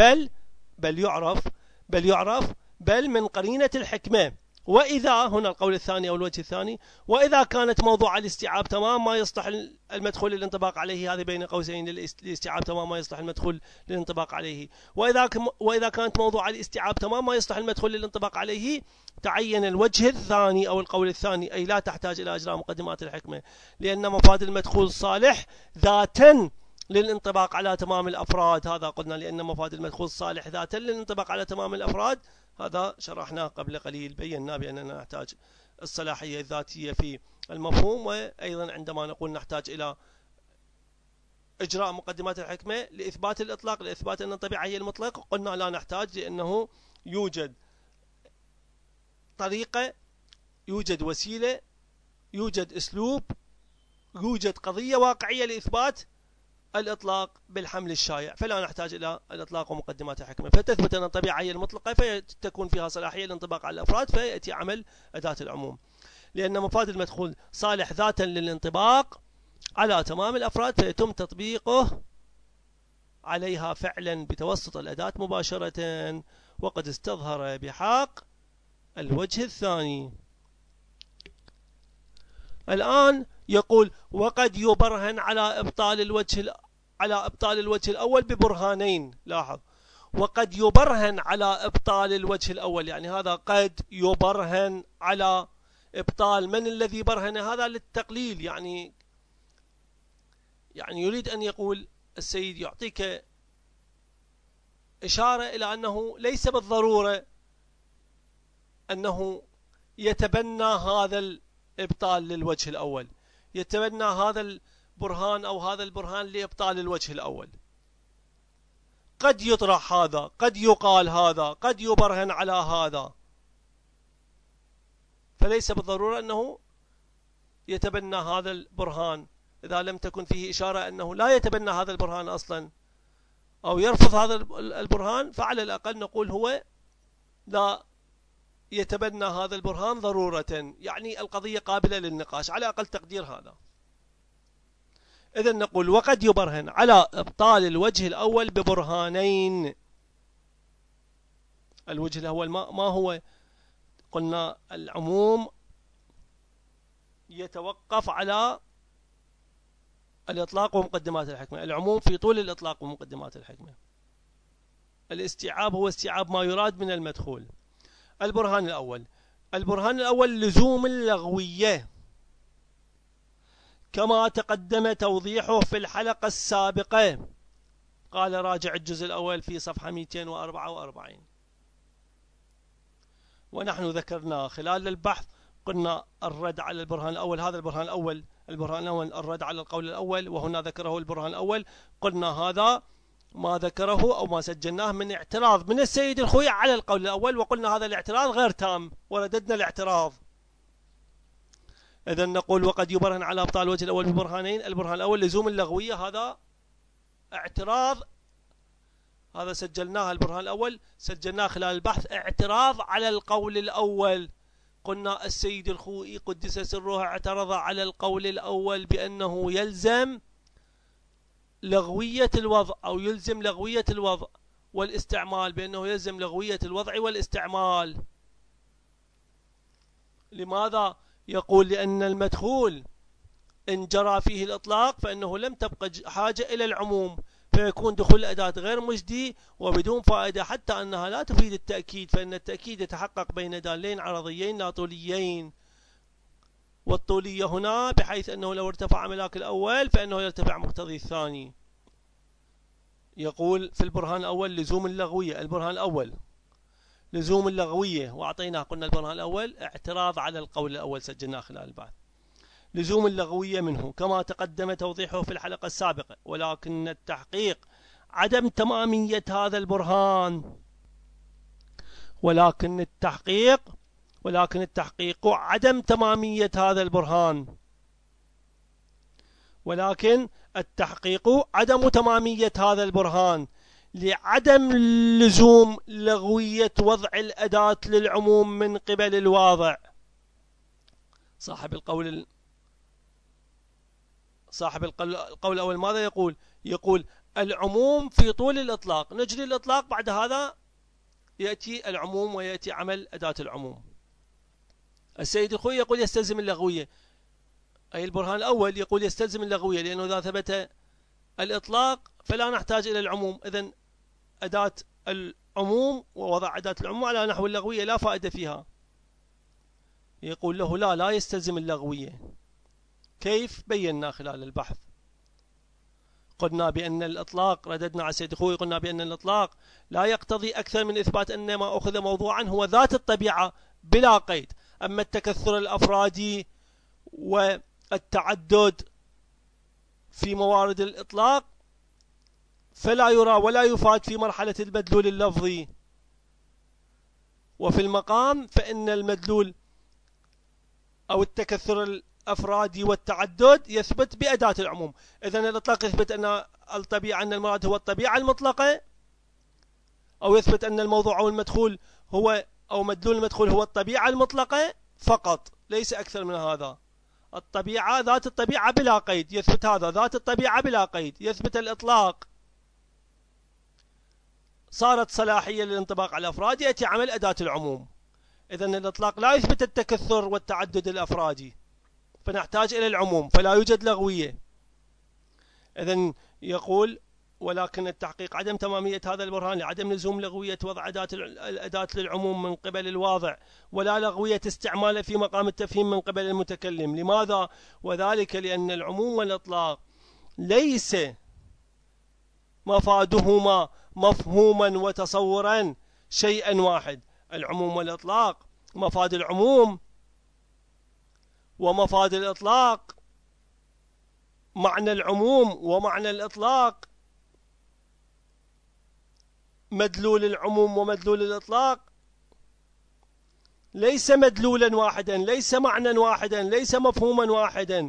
بل يعرف من قرينة الحكمة. وإذا، هنا القول الثاني أو الوجه الثاني، وإذا كانت موضوع الاستيعاب تمام ما يصلح المدخول للانطباق عليه، هذه بين قوسين الاستيعاب تمام ما يصلح المدخول للانطباق عليه، وإذا كانت موضوع الاستيعاب تمام ما يصلح المدخول للانطباق عليه تعين الوجه الثاني أو القول الثاني، أي لا تحتاج إلى إجراء مقدمات الحكمة، لأن مفاد المدخول صالح ذاتا للانطباق على تمام الأفراد. هذا قلنا لأن مفاد المدخول صالح ذاتا للانطباق على تمام الأفراد، هذا شرحناه قبل قليل، بينا بأننا نحتاج الصلاحية الذاتية في المفهوم، وأيضا عندما نقول نحتاج إلى إجراء مقدمات الحكمة لإثبات الإطلاق، لإثبات أن الطبيعة هي المطلق، قلنا لا نحتاج، لأنه يوجد طريقة، يوجد وسيلة، يوجد أسلوب، يوجد قضية واقعية لإثبات الإطلاق بالحمل الشائع، فلا نحتاج إلى الإطلاق ومقدمات الحكمة، فتثبت أن الطبيعة هي المطلقة فتكون فيها صلاحية للانطباق على الأفراد، فيأتي عمل أداة العموم، لأن مفاد المدخول صالح ذاتا للانطباق على تمام الأفراد فيتم تطبيقه عليها فعلا بتوسط الأداة مباشرة. وقد استظهر بحق الوجه الثاني. الآن يقول وقد يبرهن على إبطال الوجه الأول ببرهانين. لاحظ، وقد يبرهن على إبطال الوجه الأول، يعني هذا قد يبرهن على إبطال. من الذي برهن هذا؟ للتقليل، يعني يريد أن يقول السيد، يعطيك إشارة إلى أنه ليس بالضرورة أنه يتبنى هذا الإبطال للوجه الأول، يتبنى هذا البرهان أو هذا البرهان لإبطال الوجه الأول. قد يطرح هذا، قد يقال هذا، قد يبرهن على هذا، فليس بالضرورة أنه يتبنى هذا البرهان. إذا لم تكن فيه إشارة أنه لا يتبنى هذا البرهان أصلا أو يرفض هذا البرهان، فعلى الأقل نقول هو لا يتبنى هذا البرهان ضرورة، يعني القضية قابلة للنقاش، على أقل تقدير هذا. إذن نقول وقد يبرهن على إبطال الوجه الأول ببرهانين. الوجه الأول ما هو؟ قلنا العموم يتوقف على الإطلاق ومقدمات الحكمة، العموم في طول الإطلاق ومقدمات الحكمة. الاستيعاب هو استيعاب ما يراد من المدخول. البرهان الأول لزوم اللغوية كما تقدم توضيحه في الحلقة السابقة. قال راجع الجزء الأول في صفحة 244. ونحن ذكرنا خلال البحث، قلنا الرد على البرهان الأول، هذا البرهان الأول الرد على القول الأول، وهنا ذكره البرهان الأول. قلنا هذا ما ذكره أو ما سجلناه من اعتراض من السيد الخوئي على القول الأول، وقلنا هذا الاعتراض غير تام ورددنا الاعتراض. إذن نقول وقد يبرهن على أبطال الوجه الأول ببرهانين. البرهان الأول لزوم اللغوية، هذا اعتراض، هذا سجلناه. البرهان الأول سجلناه خلال البحث، اعتراض على القول الأول. قلنا السيد الخوئي قدس سره اعترض على القول الأول بأنه يلزم لغوية الوضع أو يلزم لغوية الوضع والاستعمال، بأنه يلزم لغوية الوضع والاستعمال. لماذا؟ يقول لأن المدخول إن جرى فيه الإطلاق فإنه لم تبقى حاجة إلى العموم، فيكون دخول الأداة غير مجدي وبدون فائدة، حتى أنها لا تفيد التأكيد، فإن التأكيد يتحقق بين دالين عرضيين لا طوليين. والطولية هنا بحيث أنه لو ارتفع ملاك الأول فإنه يرتفع مقتضي الثاني. يقول في البرهان الأول لزوم اللغوية. البرهان الأول لزوم اللغوية، وأعطيناه قلنا البرهان الأول اعتراض على القول الأول سجلناه خلال البحث. لزوم اللغوية منه كما تقدم توضيحه في الحلقة السابقة، ولكن التحقيق عدم تمامية هذا البرهان، ولكن التحقيق عدم تمامية هذا البرهان، ولكن التحقيق عدم تمامية هذا البرهان لعدم لزوم لغوية وضع الأداة للعموم من قبل الواضع. صاحب القول الأول ماذا يقول؟ يقول العموم في طول الإطلاق، نجري الإطلاق، بعد هذا يأتي العموم ويأتي عمل أداة العموم. السيد الخوئي يقول يستلزم اللغوية، أي البرهان الأول يقول يستلزم اللغوية، لأنه إذا ثبت الإطلاق فلا نحتاج إلى العموم. إذن أداة العموم ووضع أداة العموم على نحو اللغوية لا فائدة فيها. يقول له لا يستلزم اللغوية. كيف؟ بينا خلال البحث. قلنا بأن الإطلاق، رددنا على السيد الخوئي، قلنا بأن الإطلاق لا يقتضي أكثر من إثبات أن ما أخذ موضوعا هو ذات الطبيعة بلا قيد. أما التكثر الأفرادي والتعدد في موارد الإطلاق فلا يرى ولا يفاد في مرحلة المدلول اللفظي. وفي المقام فإن المدلول أو التكثر الأفرادي والتعدد يثبت بأداة العموم. إذن الإطلاق يثبت أن الطبيعة، أن المراد هو الطبيعة المطلقة، أو يثبت أن الموضوع أو المدخول هو أو مدلول المدخول هو الطبيعة المطلقة فقط، ليس أكثر من هذا. الطبيعة ذات الطبيعة بلا قيد، يثبت هذا ذات الطبيعة بلا قيد، يثبت الإطلاق. صارت صلاحية للانطباق على الأفراد يأتي عمل أداة العموم. إذن الإطلاق لا يثبت التكثر والتعدد الأفرادي، فنحتاج إلى العموم، فلا يوجد لغوية. إذن يقول ولكن التحقيق عدم تمامية هذا البرهان لعدم لزوم لغوية وضع الأداة للعموم من قبل الواضع، ولا لغوية استعماله في مقام التفهيم من قبل المتكلم. لماذا؟ وذلك لأن العموم والإطلاق ليس مفادهما مفهوما وتصورا شيئا واحد. العموم والإطلاق، مفاد العموم ومفاد الإطلاق، معنى العموم ومعنى الإطلاق، مدلول العموم ومدلول الإطلاق ليس مدلولا واحدا، ليس معنى واحدا، ليس مفهوما واحدا،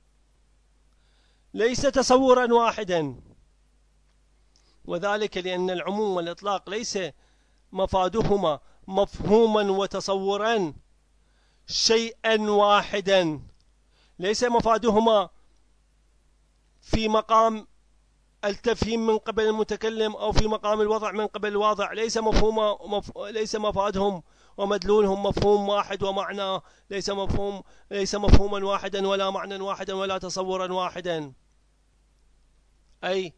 ليس تصورا واحدا. وذلك لأن العموم والإطلاق ليس مفادهما مفهوما وتصورا شيئا واحدا، ليس مفادهما في مقام التفهيم من قبل المتكلم أو في مقام الوضع من قبل الواضع، ليس مفادهم ومدلولهم مفهوم واحد ومعنى، ليس مفهوما واحدا ولا معنى واحدا ولا تصورا واحدا. أي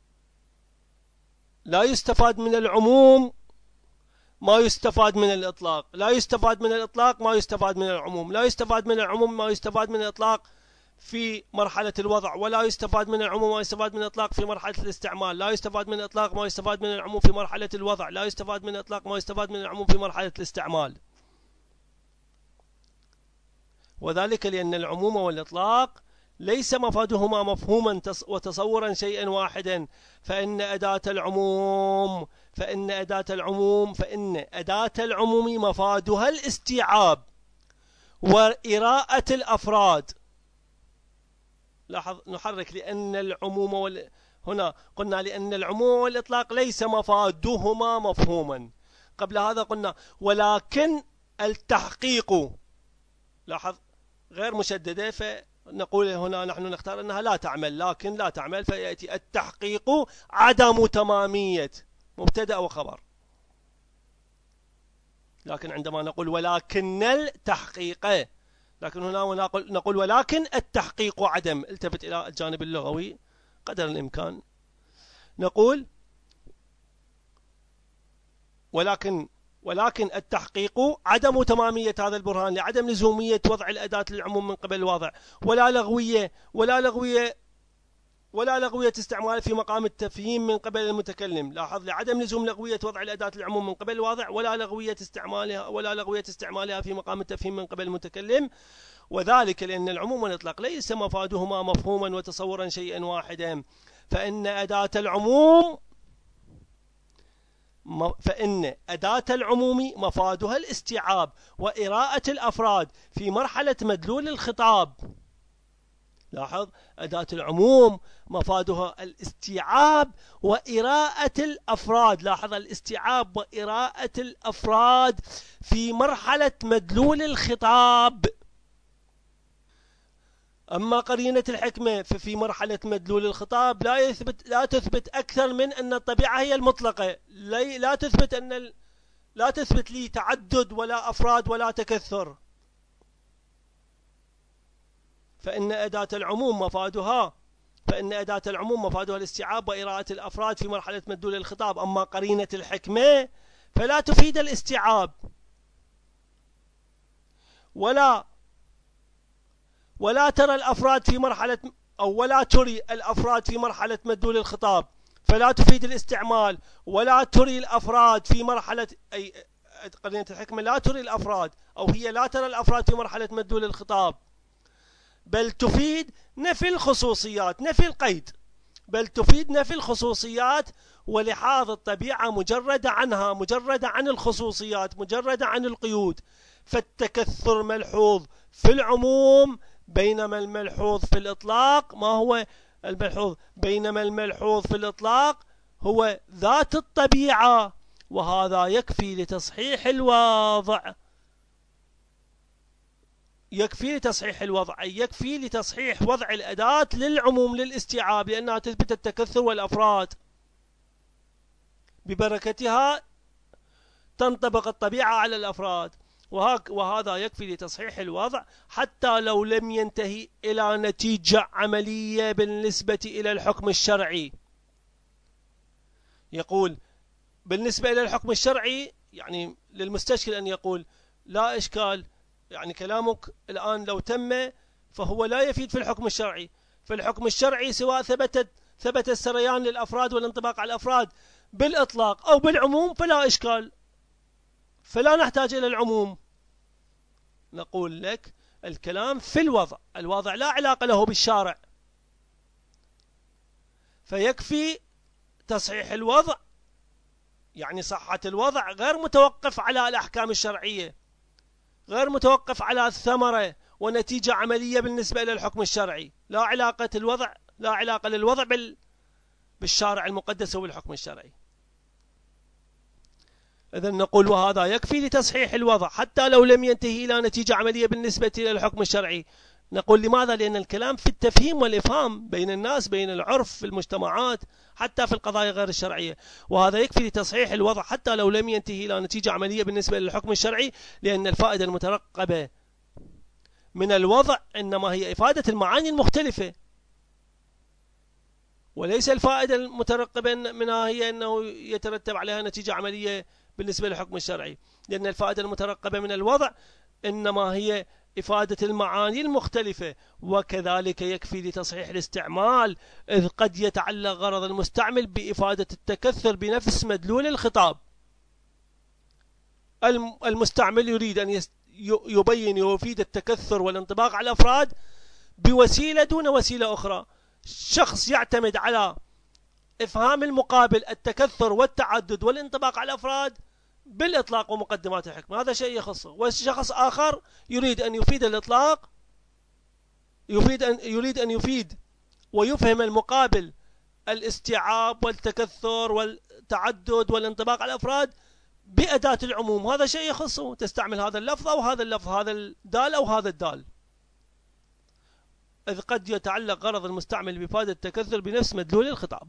لا يستفاد من العموم ما يستفاد من الإطلاق، لا يستفاد من الإطلاق ما يستفاد من العموم، لا يستفاد من العموم ما يستفاد من الإطلاق في مرحلة الوضع، ولا يستفاد من العموم ما يستفاد من الإطلاق في مرحلة الاستعمال، لا يستفاد من الإطلاق ما يستفاد من العموم في مرحلة الوضع، لا يستفاد من الإطلاق ما يستفاد من العموم في مرحلة الاستعمال. وذلك لأن العموم والإطلاق ليس مفادهما مفهوما وتصورا شيئا واحدا، فإن أداة العموم مفادها الاستيعاب وإراءة الأفراد. لاحظ نحرك لأن العموم هنا قلنا لأن العموم والإطلاق ليس مفادهما مفهوما. قبل هذا قلنا ولكن التحقيق، لاحظ غير مشددة، فنقول هنا نحن نختار أنها لا تعمل، لكن لا تعمل، فيأتي التحقيق عدم تمامية مبتدأ وخبر. لكن عندما نقول ولكن التحقيق، لكن هنا نقول ولكن التحقيق عدم، التفت إلى الجانب اللغوي قدر الإمكان. نقول ولكن التحقيق عدم تمامية هذا البرهان لعدم لزومية وضع الأداة للعموم من قبل الواضع، ولا لغوية استعمال في مقام التفهيم من قبل المتكلم. لاحظ لعدم لزوم لغوية وضع الأداة للعموم من قبل الواضع ولا لغوية استعمالها في مقام التفهيم من قبل المتكلم. وذلك لأن العموم والإطلاق ليس مفادهما مفهوما وتصورا شيئا واحدا، فإن أداة العموم مفادها الاستيعاب وإراءة الأفراد في مرحلة مدلول الخطاب. لاحظ أداة العموم مفادها الاستيعاب وإراءة الأفراد، لاحظ الاستيعاب وإراءة الأفراد في مرحلة مدلول الخطاب. أما قرينة الحكمة ففي مرحلة مدلول الخطاب لا تثبت أكثر من أن الطبيعة هي المطلقة، لا تثبت لي تعدد ولا أفراد ولا تكثر. فإن أداة العموم مفادها الاستيعاب وإراءة الأفراد في مرحلة مدلول الخطاب. أما قرينة الحكمة فلا تفيد الاستيعاب ولا ترى الأفراد في مرحلة ولا تري الأفراد في مرحلة مدلول الخطاب، فلا تفيد الاستعمال، ولا تري الأفراد في مرحلة قرينة الحكمة لا تري الأفراد، أو هي لا ترى الأفراد في مرحلة مدلول الخطاب، بل تفيد نفي الخصوصيات، نفي القيد، بل تفيد نفي الخصوصيات ولحاظ الطبيعة مجردة عنها، مجردة عن الخصوصيات، مجردة عن القيود. فالتكثر ملحوظ في العموم بينما الملحوظ في الإطلاق ما هو الملحوظ؟ بينما الملحوظ في الإطلاق هو ذات الطبيعة، وهذا يكفي لتصحيح الوضع، يكفي لتصحيح وضع الأداة للعموم للاستيعاب، لأنها تثبت التكثر والأفراد. ببركتها تنطبق الطبيعة على الأفراد. وهذا يكفي لتصحيح الوضع حتى لو لم ينتهي إلى نتيجة عملية بالنسبة إلى الحكم الشرعي. يقول بالنسبة إلى الحكم الشرعي، يعني للمستشكل أن يقول لا إشكال، يعني كلامك الآن لو تم فهو لا يفيد في الحكم الشرعي. فالحكم الشرعي سواء ثبت السريان للأفراد والانطباق على الأفراد بالإطلاق أو بالعموم فلا إشكال، فلا نحتاج إلى العموم. نقول لك الكلام في الوضع لا علاقة له بالشارع، فيكفي تصحيح الوضع، يعني صحة الوضع غير متوقف على الأحكام الشرعية، غير متوقف على الثمرة ونتيجة عملية بالنسبة إلى الحكم الشرعي. لا علاقة للوضع بالشارع المقدس وبالحكم الشرعي. إذن نقول وهذا يكفي لتصحيح الوضع حتى لو لم ينتهي إلى نتيجة عملية بالنسبة إلى الحكم الشرعي. نقول لماذا؟ لأن الكلام في التفهيم والإفهام بين الناس، بين العرف في المجتمعات، حتى في القضايا غير الشرعية. وهذا يكفي لتصحيح الوضع حتى لو لم ينتهي إلى نتيجة عملية بالنسبة للحكم الشرعي، لأن الفائدة المترقبة من الوضع إنما هي إفادة المعاني المختلفة، وليس الفائدة المترقبة منها هي أنه يترتب عليها نتيجة عملية بالنسبة للحكم الشرعي. لأن الفائدة المترقبة من الوضع إنما هي إفادة المعاني المختلفة. وكذلك يكفي لتصحيح الاستعمال، إذ قد يتعلق غرض المستعمل بإفادة التكثر بنفس مدلول الخطاب. المستعمل يريد أن يبين ويفيد التكثر والانطباق على الأفراد بوسيلة دون وسيلة أخرى. شخص يعتمد على إفهام المقابل التكثر والتعدد والانطباق على الأفراد بالإطلاق ومقدمات الحكمة، هذا شيء يخصه. وشخص آخر يريد أن يفيد الإطلاق، يريد أن يفيد ويفهم المقابل الاستيعاب والتكثر والتعدد والانطباق على الأفراد بأداة العموم، هذا شيء يخصه. تستعمل هذا اللفظ أو هذا اللفظ، هذا الدال أو هذا الدال، إذ قد يتعلق غرض المستعمل بإفادة التكثر بنفس مدلول الخطاب.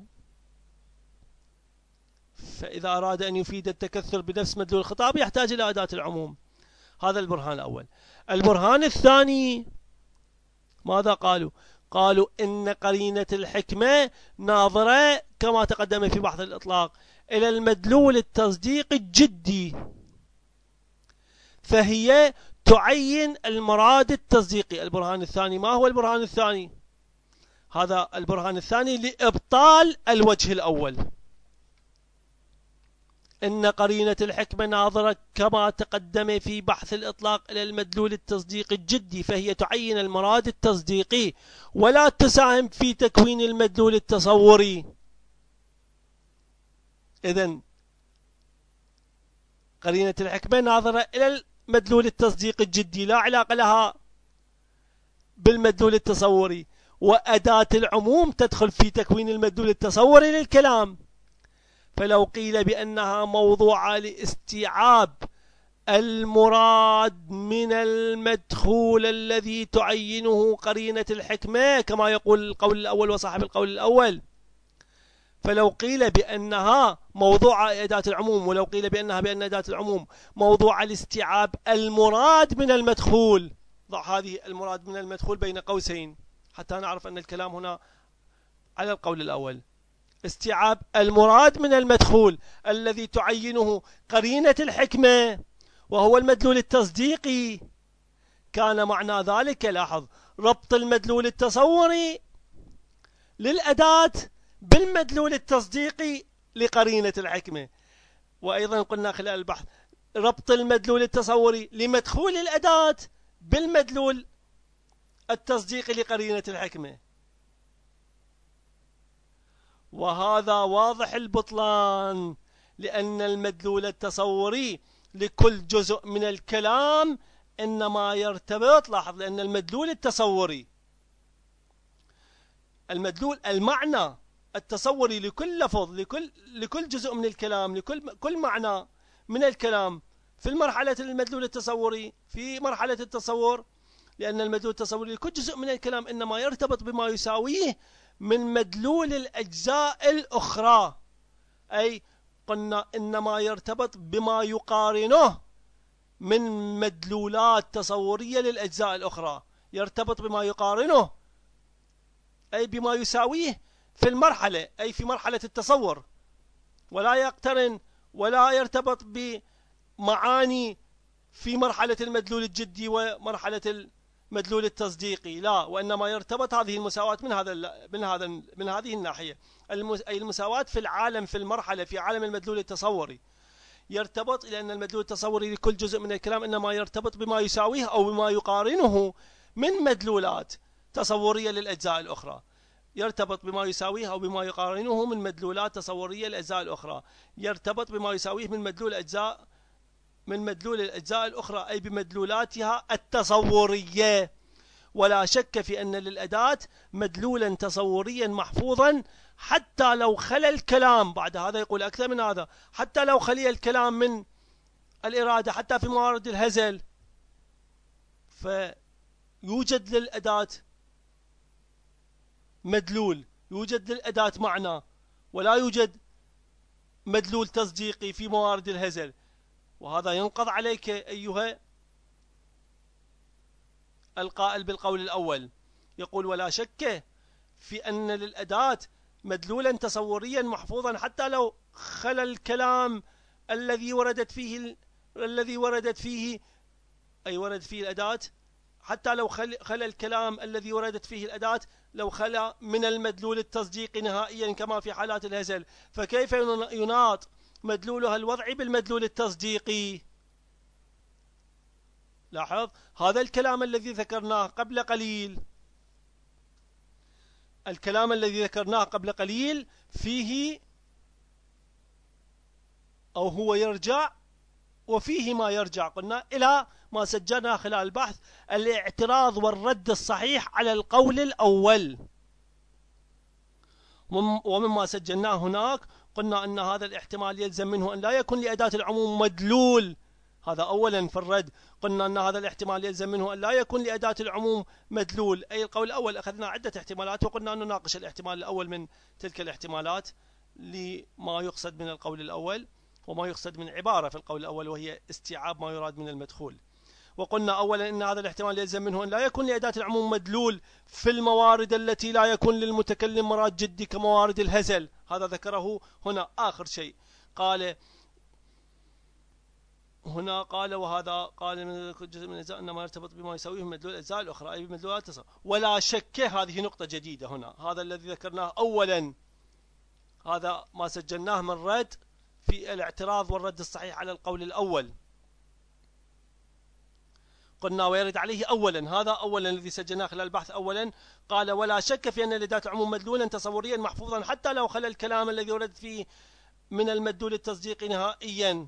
فإذا أراد أن يفيد التكثر بنفس مدلول الخطاب يحتاج إلى أداة العموم. هذا البرهان الأول. البرهان الثاني ماذا قالوا؟ قالوا إن قرينة الحكمة ناظرة كما تقدم في بحث الإطلاق إلى المدلول التصديقي الجدي، فهي تعين المراد التصديقي. البرهان الثاني ما هو البرهان الثاني؟ هذا البرهان الثاني لإبطال الوجه الأول. إن قرينة الحكمة ناظرة كما تقدم في بحث الإطلاق إلى المدلول التصديقي الجدي، فهي تعين المراد التصديقي ولا تساهم في تكوين المدلول التصوري. إذن قرينة الحكمة ناظرة إلى المدلول التصديقي الجدي، لا علاقة لها بالمدلول التصوري. وأداة العموم تدخل في تكوين المدلول التصوري للكلام. فلو قيل بأنها موضوعة لاستيعاب المراد من المدخول الذي تعينه قرينة الحكمة كما يقول القول الأول وصاحب القول الأول، فلو قيل بأنها موضوعة أداة العموم، ولو قيل بأنها بأن أداة العموم موضوعة لاستيعاب المراد من المدخول، ضع هذه المراد من المدخول بين قوسين حتى نعرف أن الكلام هنا على القول الأول. استيعاب المراد من المدخول الذي تعينه قرينة الحكمة وهو المدلول التصديقي، كان معنى ذلك لاحظ ربط المدلول التصوري للأداة بالمدلول التصديقي لقرينة الحكمة. وأيضا قلنا خلال البحث ربط المدلول التصوري لمدخول الأداة بالمدلول التصديقي لقرينة الحكمة. وهذا واضح البطلان، لأن المدلول التصوري لكل جزء من الكلام إنما يرتبط، لاحظ، لأن المدلول التصوري المعنى التصوري لكل لفظ، لكل جزء من الكلام، لكل معنى من الكلام في مرحلة المدلول التصوري، في مرحلة التصور، لأن المدلول التصوري لكل جزء من الكلام إنما يرتبط بما يساويه من مدلول الأجزاء الأخرى. أي قلنا إنما يرتبط بما يقارنه من مدلولات تصورية للأجزاء الأخرى، يرتبط بما يقارنه أي بما يساويه في المرحلة، أي في مرحلة التصور، ولا يقترن ولا يرتبط بمعاني في مرحلة المدلول الجدي ومرحلة المدلول التصديقي، لا، وإنما يرتبط هذه المساواة من هذه الناحية، أي المساواة في العالم، في المرحلة، في عالم المدلول التصوري يرتبط، لأن المدلول التصوري لكل جزء من الكلام إنما يرتبط بما يساويه أو بما يقارنه من مدلولات تصورية للأجزاء الأخرى، يرتبط بما يساويه أو بما يقارنه من مدلولات تصورية للأجزاء الأخرى، يرتبط بما يساويه من مدلول الأجزاء الأخرى، أي بمدلولاتها التصورية. ولا شك في أن للأداة مدلولا تصوريا محفوظا حتى لو خلى الكلام، بعد هذا يقول أكثر من هذا، حتى لو خلي الكلام من الإرادة، حتى في موارد الهزل، فيوجد للأداة مدلول، يوجد للأداة معنى، ولا يوجد مدلول تصديقي في موارد الهزل. وهذا ينقض عليك أيها القائل بالقول الأول، يقول ولا شك في أن للأداة مدلولا تصوريا محفوظا حتى لو خلى الكلام الذي وردت فيه أي ورد فيه الأداة، حتى لو خلى الكلام الذي وردت فيه الأداة لو خلى من المدلول التصديقي نهائيا كما في حالات الهزل، فكيف يناط مدلولها الوضعي بالمدلول التصديقي؟ لاحظ هذا الكلام الذي ذكرناه قبل قليل، الكلام الذي ذكرناه قبل قليل فيه أو هو يرجع، وفيه ما يرجع، قلنا إلى ما سجلنا خلال البحث، الاعتراض والرد الصحيح على القول الأول. ومما سجلناه هناك قلنا أن هذا الاحتمال يلزم منه أن لا يكون لأداة العموم مدلول، هذا أولا في الرد، قلنا أن هذا الاحتمال يلزم منه أن لا يكون لأداة العموم مدلول، أي القول الأول أخذنا عدة احتمالات وقلنا أن نناقش الاحتمال الأول من تلك الاحتمالات لما يقصد من القول الأول وما يقصد من عبارة في القول الأول، وهي استيعاب ما يراد من المدخول. وقلنا أولا أن هذا الاحتمال يلزم منه أن لا يكون لأداة العموم مدلول في الموارد التي لا يكون للمتكلم مراد جدي كموارد الهزل، هذا ذكره هنا آخر شيء، قال هنا وهذا قال من جزء من الأجزاء أنما يرتبط بما يساويه مدلول الأجزاء الأخرى أي بمدلولات التصور. ولا شك، هذه نقطة جديدة هنا، هذا الذي ذكرناه أولا، هذا ما سجلناه من رد في الاعتراض والرد الصحيح على القول الأول، قلنا ويرد عليه أولا، هذا أولا الذي سجلناه خلال البحث أولا، قال ولا شك في أن لأداة العموم مدلولا تصوريا محفوظا حتى لو خلى الكلام الذي ورد فيه من المدلول التصديقي نهائيا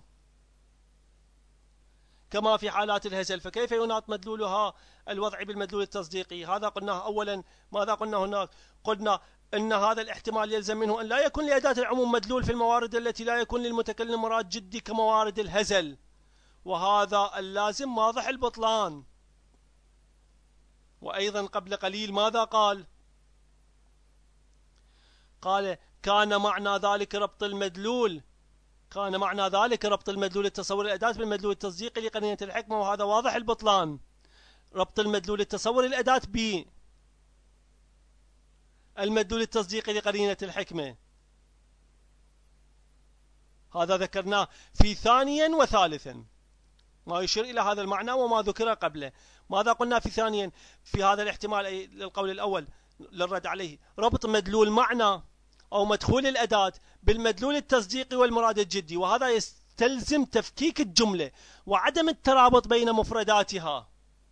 كما في حالات الهزل، فكيف يناط مدلولها الوضعي بالمدلول التصديقي؟ هذا قلناه أولا. ماذا قلنا هناك؟ قلنا أن هذا الاحتمال يلزم منه أن لا يكون لأداة العموم مدلول في الموارد التي لا يكون للمتكلم مراد جدي كموارد الهزل، وهذا اللازم واضح البطلان. وأيضا قبل قليل ماذا قال؟ قال كان معنى ذلك ربط المدلول، كان معنى ذلك ربط المدلول التصوري الأداة بالمدلول التصديقي لقرينة الحكمة، وهذا واضح البطلان، ربط المدلول التصوري الأداة بالمدلول التصديقي لقرينة الحكمة، هذا ذكرناه في ثانيا وثالثا، ما يشير إلى هذا المعنى وما ذكر قبله. ماذا قلنا في ثانيا؟ في هذا الاحتمال أي للقول الأول للرد عليه، ربط مدلول معنى أو مدخول الأداة بالمدلول التصديقي والمراد الجدي، وهذا يستلزم تفكيك الجملة وعدم الترابط بين مفرداتها،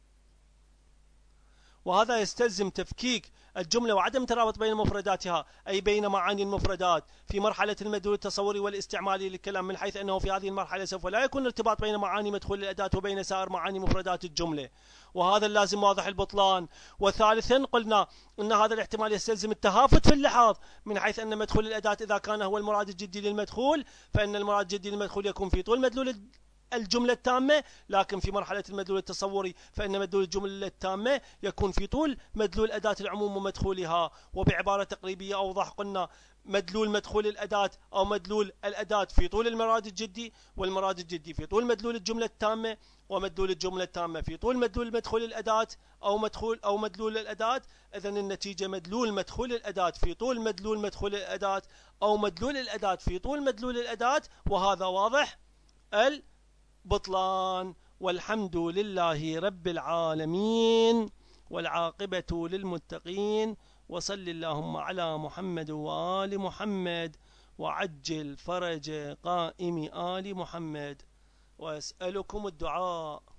وهذا يستلزم تفكيك الجملة وعدم ترابط بين مفرداتها، أي بين معاني المفردات في مرحلة المدلول التصوري والاستعمالي للكلام، من حيث أنه في هذه المرحلة سوف لا يكون ارتباط بين معاني مدخول الأداة وبين سائر معاني مفردات الجملة، وهذا اللازم واضح البطلان. وثالثا قلنا أن هذا الاحتمال يستلزم التهافت في اللحاظ، من حيث أن مدخول الأداة إذا كان هو المراد الجدي للمدخول فإن المراد الجدي للمدخول يكون في طول مدلول الجملة التامة، لكن في مرحلة المدلول التصوري فإن مدلول الجملة التامة يكون في طول مدلول أداة العموم ومدخولها. وبعبارة تقريبية أوضح قلنا مدلول مدخول الأداة أو مدلول الأداة في طول المراد الجدي، والمراد الجدي في طول مدلول الجملة التامة، ومدلول الجملة التامة في طول مدلول مدخول الأداة أو مدلول الأداة. إذن النتيجة مدلول مدخول الأداة في طول مدلول مدخول الأداة أو مدلول الأداة في طول مدلول الأداة، وهذا واضح البطلان. والحمد لله رب العالمين، والعاقبة للمتقين، وصل اللهم على محمد وآل محمد، وعجل فرج قائم آل محمد، وأسألكم الدعاء.